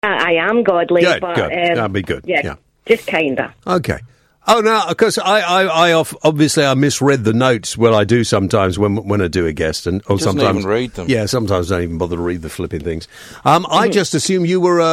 I am godly. Good, but, good. That'll be good. Yeah. Just kinda. Okay. Oh no, because I obviously I misread the notes. Well, I do sometimes when I do a guest, and or Doesn't sometimes even read them. Yeah, sometimes I don't even bother to read the flipping things. I just assumed you were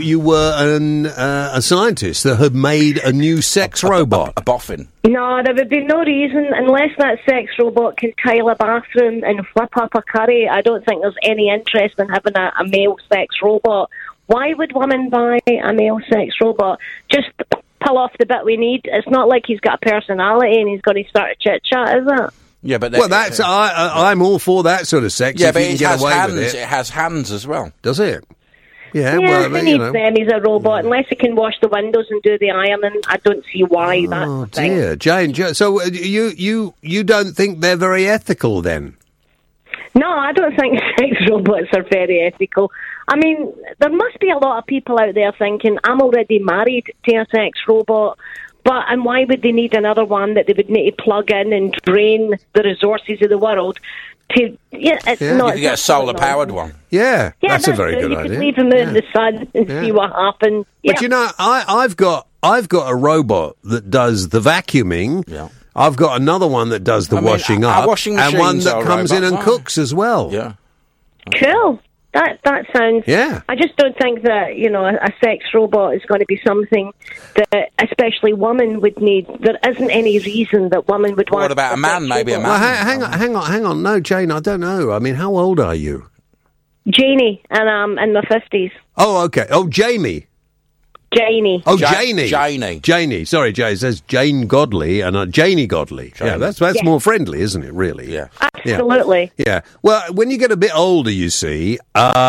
a scientist that had made a new sex robot. A boffin. No, there would be no reason, unless that sex robot can tile a bathroom and whip up a curry. I don't think there's any interest in having a male sex robot. Why would women buy a male sex robot? Just pull off the bit we need. It's not like he's got a personality and he's got to start a chit-chat, is it? Yeah, but Well, that's I'm all for that sort of sex. yeah, if but you can it get has away hands. with It has hands as well. Does it? Yeah, Yeah, well, he you needs know. them. He's a robot. Unless he can wash the windows and do the ironing, I don't see why that's Oh the thing. dear, Jane. So you don't think they're very ethical then? No, I don't think sex robots are very ethical. I mean, there must be a lot of people out there thinking, I'm already married to a sex robot, and why would they need another one that they would need to plug in and drain the resources of the world to... It's Yeah. not... You could get a solar-powered one. Yeah, Yeah, that's a very true. good you idea. could leave them out in the sun and see what happens. But Yeah. you know, I've got a robot that does the vacuuming. Yeah. I've got another one that does the washing our up, washing and one machines that are comes in robots, and aren't cooks as well. Yeah. Cool. That sounds... Yeah. I just don't think that, a sex robot is going to be something that especially women would need. There isn't any reason that women would want... What about a man? Maybe a Well, man. hang on. No, Jane, I don't know. I mean, how old are you? Janie, and I'm in my 50s. Oh, okay. Oh, Jamie. Janie. Oh, Janie. Janie. Sorry, Jay. It says Jane Godley and Janie Godley. Yeah, that's Yeah. more friendly, isn't it, really? Yeah. Absolutely. Yeah. Well, when you get a bit older, you see,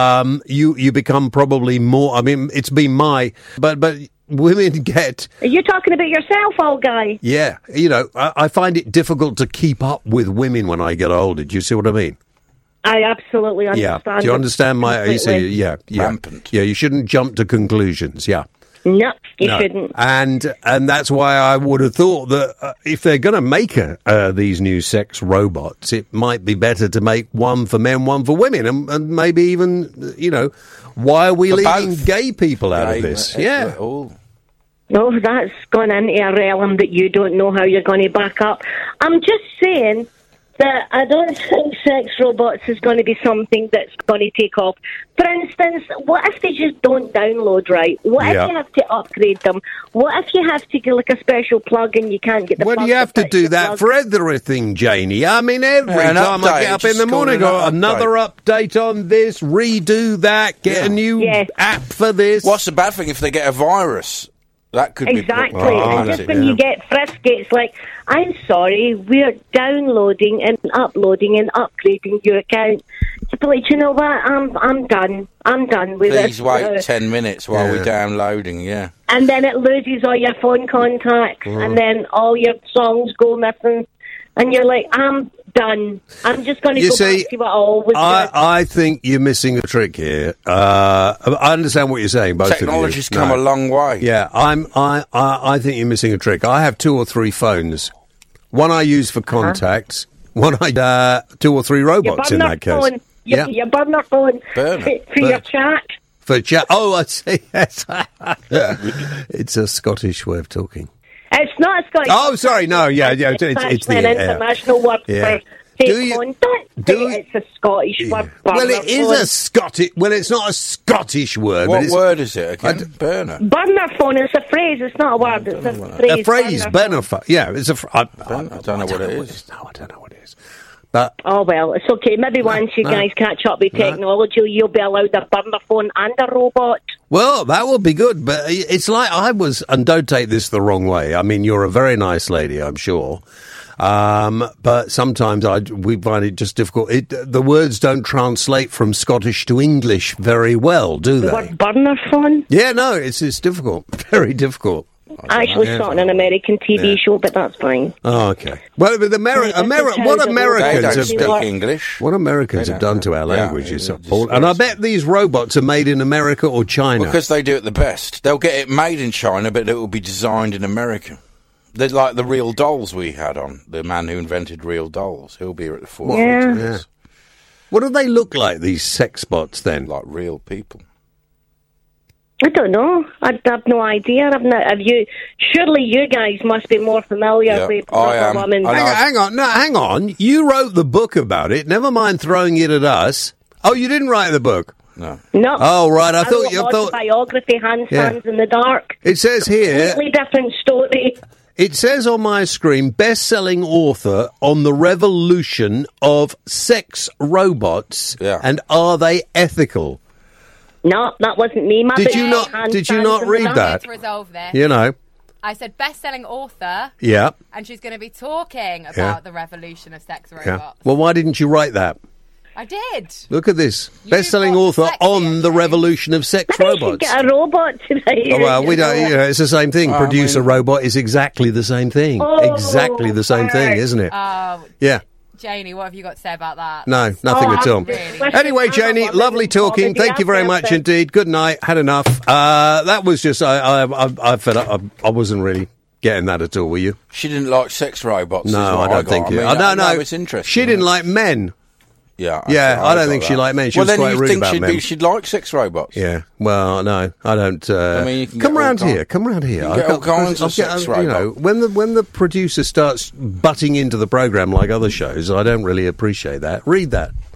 you become probably more. I mean, it's been but women get. Are you talking about yourself, old guy? Yeah. I find it difficult to keep up with women when I get older. Do you see what I mean? I absolutely Yeah. understand. Do you understand my? You see, completely. yeah. Rampant. Yeah. You shouldn't jump to conclusions. Yeah. No, you No. shouldn't. And that's why I would have thought that if they're going to make these new sex robots, it might be better to make one for men, one for women, and maybe even, why are we For leaving both. gay people out of this? Yeah. Oh. No, that's gone into a realm that you don't know how you're going to back up. I'm just saying that I don't think sex robots is going to be something that's going to take off. For instance, what if they just don't download right? What if you have to upgrade them? What if you have to get like a special plug and you can't get the Well, plug you have to fit do your that plug? for everything, Janie. I mean, every Yeah, an time I update, get up in just the morning, call it got an another update on this, redo that, get a new Yeah. app for this. What's the bad thing if they get a virus? That could Exactly. be And just when you get frisky, it's like, I'm sorry, we're downloading and uploading and upgrading your account. But like, you know what? I'm done. I'm done with Please this. wait 10 minutes while Yeah. we're downloading, yeah. And then it loses all your phone contacts, and then all your songs go missing. And you're like, I'm done. I'm just going to You go see, back to what I always did. I think you're missing a trick here. I understand what you're saying, both Technology's of you. come a long way. Yeah, I think you're missing a trick. I have 2 or 3 phones. One I use for contacts. One I 2 or 3 your robots in burner that case. phone. Your burner phone. Burner. For your chat. For chat. Oh, I see. Yes. It's a Scottish way of talking. It's not a Scottish. Oh, sorry. No, yeah. It's actually the an international word Yeah. for Do say you- contact. do- It's a Scottish word. Well, it is phone. a Scottish. Well, it's not a Scottish word. but What it's word is it again? Burner. Burner phone. It's a phrase. It's not a word. It's a phrase. a phrase. Burner phone. Benefit. Yeah, it's a. I don't know what it is. No, I don't know what it is. But Oh, well, it's okay. Maybe once you guys catch up with technology, you'll be allowed a burner phone and a robot. well, that would be good. But it's like I was, and don't take this the wrong way. I mean, you're a very nice lady, I'm sure. But sometimes we find it just difficult. The words don't translate from Scottish to English very well, do The they? word burner phone? Yeah, no, it's difficult. Very difficult. I actually saw it on an American TV show, but that's fine. Oh, okay. Well, but what They Americans don't have speak done. English. What Americans They have don't done to our know. Yeah, language is it's appalling. And I bet these robots are made in America or China. Because they do it the best. They'll get it made in China, but it will be designed in America. They're like the real dolls we had on. The man who invented real dolls. He'll be at the forefront of this. What do they look like, these sex bots, then? Like real people. I don't know. I have no idea. I've not. Have you? Surely you guys must be more familiar Yeah, with I am. Wonder Woman. Hang on. No, hang on. You wrote the book about it. Never mind throwing it at us. Oh, you didn't write the book? No. No. Oh, right. I wrote thought you thought. biography, Handstands in the Dark. It says here. Completely different story. It says on my screen, best-selling author on the revolution of sex robots, and are they ethical? No, that wasn't me. My Did you big not Handstands in read the that? To resolve this, You know. I said best-selling author, Yeah. and she's going to be talking about the revolution of sex robots. Yeah. Well, why didn't you write that? I did. Look at this. You Best-selling got author dyslexia, on the James. revolution of sex Maybe you should robots. get a robot to write Oh, well, it, we don't. you know. You know, it's the same thing. Produce a robot is exactly the same thing. Oh, Exactly the same thing, right. isn't it? Oh, Yeah. Janie, what have you got to say about that? No, nothing Oh, at all. I'm really- Anyway, I'm Janie, a lovely woman talking. comedy. Thank you very I've much never- indeed. Good night. Had enough. That was just. I fed up. I wasn't really getting that at all. Were you? She didn't like sex robots. is No, what I don't got. think you. I mean, no. it's interesting. She didn't like men. Yeah, Yeah, I don't got think she that. liked men. She well, was then quite you rude think about men. she'd like sex robots? Yeah. Well, no, I don't. I mean, you can come get all round kind- here. Come round here. You can get all kinds of I'll sex you know, robots. when the producer starts butting into the program like other shows, I don't really appreciate that. Read that.